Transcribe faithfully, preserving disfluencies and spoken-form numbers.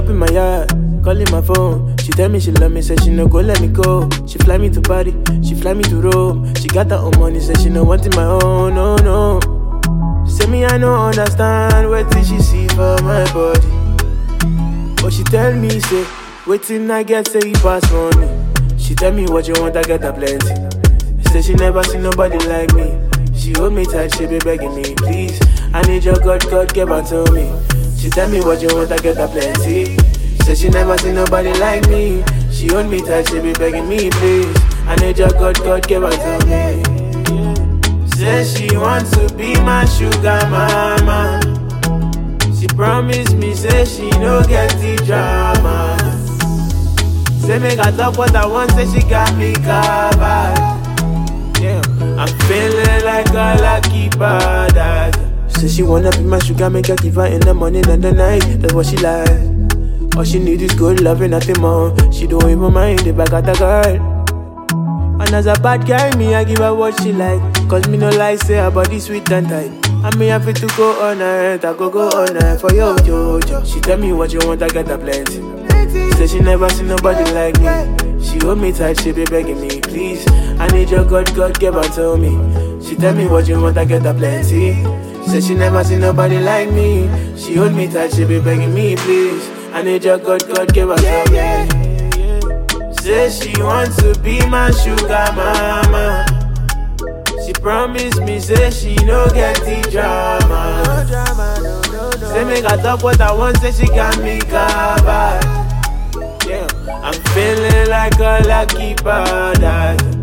up in my yard, calling my phone. She tell me she love me, said she no go let me go. She fly me to Paris, she fly me to Rome. She got her own money, said she no want it my own, no, no. Say me I no understand, what did she see for my body? But she tell me, say, waiting I get, say you pass money. She tell me what you want, I get a plenty. Say she never seen nobody like me. She hold me tight, she be begging me, please. I need your God, God, give her to me. She tell me what you want, I get a plenty. Say she never seen nobody like me. She hold me tight, she be begging me, please. I need your God, God, give her to me. Say she wants to be my sugar mama. She promised me, say she no get the drama. Say make I talk what I want, say she got me covered. Yeah, I'm feeling like a lucky badass. Say she wanna be my sugar, make her give her in the morning and the night. That's what she like. All she need is good love and nothing more. She don't even mind if I got a girl. And as a bad guy, me I give her what she like. Cause me no lie, say her body sweet and tight. And me happy to go on night, I go go on night for yo, yo, yo. She tell me what you want, I get a plenty. Say she never seen nobody like me. She hold me tight, she be begging me, please. I need your God, God, give her to me. She tell me what you want, I get a plenty. Say she never seen nobody like me. She hold me tight, she be begging me, please. I need your God, God, give her to me. Say she wants to be my sugar mama. She promised me, say she no get the drama. Say make I talk what I want, say she got me covered. Yeah, I'm feeling like a lucky badass.